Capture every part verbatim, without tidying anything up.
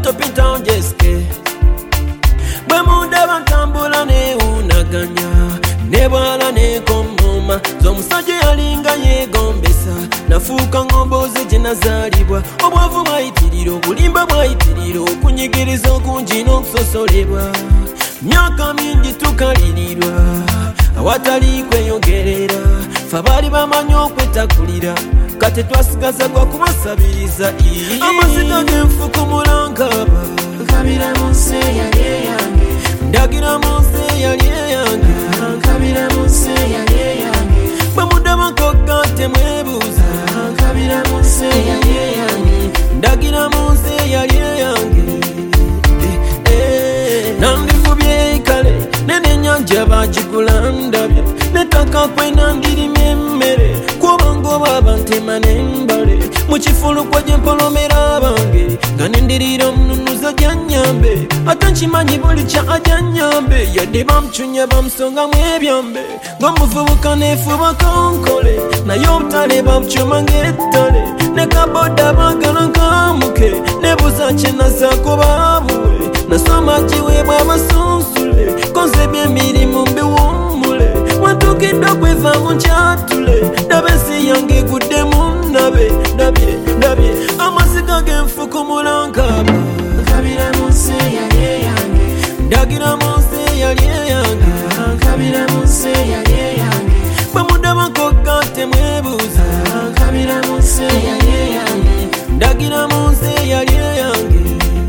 Toto Pinta Jeske bwe mundaba ntambula neewunaganya nebwala nekomoma z'omusajja yalinga yeegombesa nafuuka ng'omboze gye nazaalibwa obwavu bwayitirira obulimba bwayitirira okunyigiriza okungi n'okusosolebwa myaka mingi tukalirirwa awatali kweyogerera fe baali bamanyi okwetakulira kati twasigaza gwa kubasabiriza amaziga g'enfukumulankaba nkabira mu nsi eyali eyange ndagira mu nsi eyali eyange nkabira mu nsi eyali eyange bwe mudabako gante mwebuuza nkabira mu nsi eyali eyange ndagira mu nsi eyali eyange nandifubye kale nene nyanja bagigula ndabye netaka kwena ndirimye emmere kuba ngoba bantema n'embale mu kifulukwa gye mpolomera abange nga nendirira omununuza gyanyambe ate nkimanyi buli kya ajanyambe yadde bamucunya bamusongamu ebyambe ng'omuvubuka neefuba konkole naye obutale babucuma ng'ettale ne kaboda baagala nkamuke nebuza kyenazaako baabuwe nasoma kiweebwa abasunsule konze by'emirimu mbiwummule wantukidde okwevaamu nkyatule ndabe ensi yange eguddemu nabe ndabye ndabye amaziga g'enfukumula nkaba nkabira mu nsi eyali eyange ndagira mu nsi eyali eyange nkabira mu nsi eyali eyange bwe mundabako gante mwebuuza nkabira mu nsi eyali eyange ndagira mu nsi eyali eyange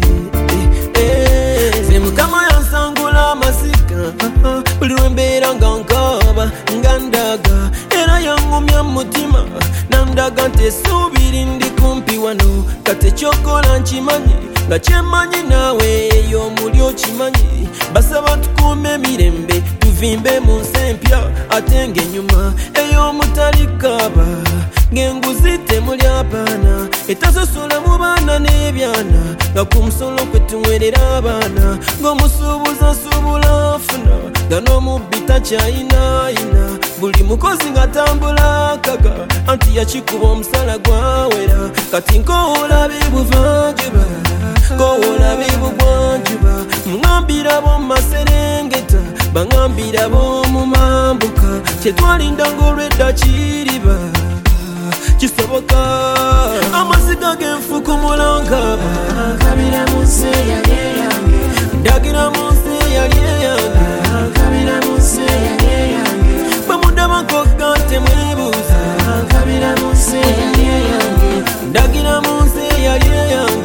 nze mukama yansangula amasiga buli lwembeera nga nkaba nga ndaga era yangumya mutima nandaga nti essuubiri ndi kumpi wano kati ekyokola nkimanyi nga kyemanyi naawe eyo muli okimanyi basaba tukuume emirembe tuvimbe mu nsi empya ate ng'ennyuma ey'omutali kaaba ng'enguzi temuli abaana etasosola mu baana n'ebyana nga ku musolo kwe tunywerera abaana ng'omusuubuzi asuubula afuna nga n'omubbi takyayinaayina buli mukozi nga tambula kaga anti yakikuba omusala gwawera kati nk'olabe buvanjuba nk'olabe bugwanjuba muŋambira b'omu maserengeta baŋambira b'omu mambuka kyetwalinda ng'olwedda kiriba kisoboka amaziga g'enfukumula nkaba nkabira mu nsi eyali eyange ndagira mu nsi eyali eyange nkabira mu nsi eyali eyange bwe mundabako gante mwebuuza nkabira mu nsi eyali eyange ndagira mu nsi eyali eyange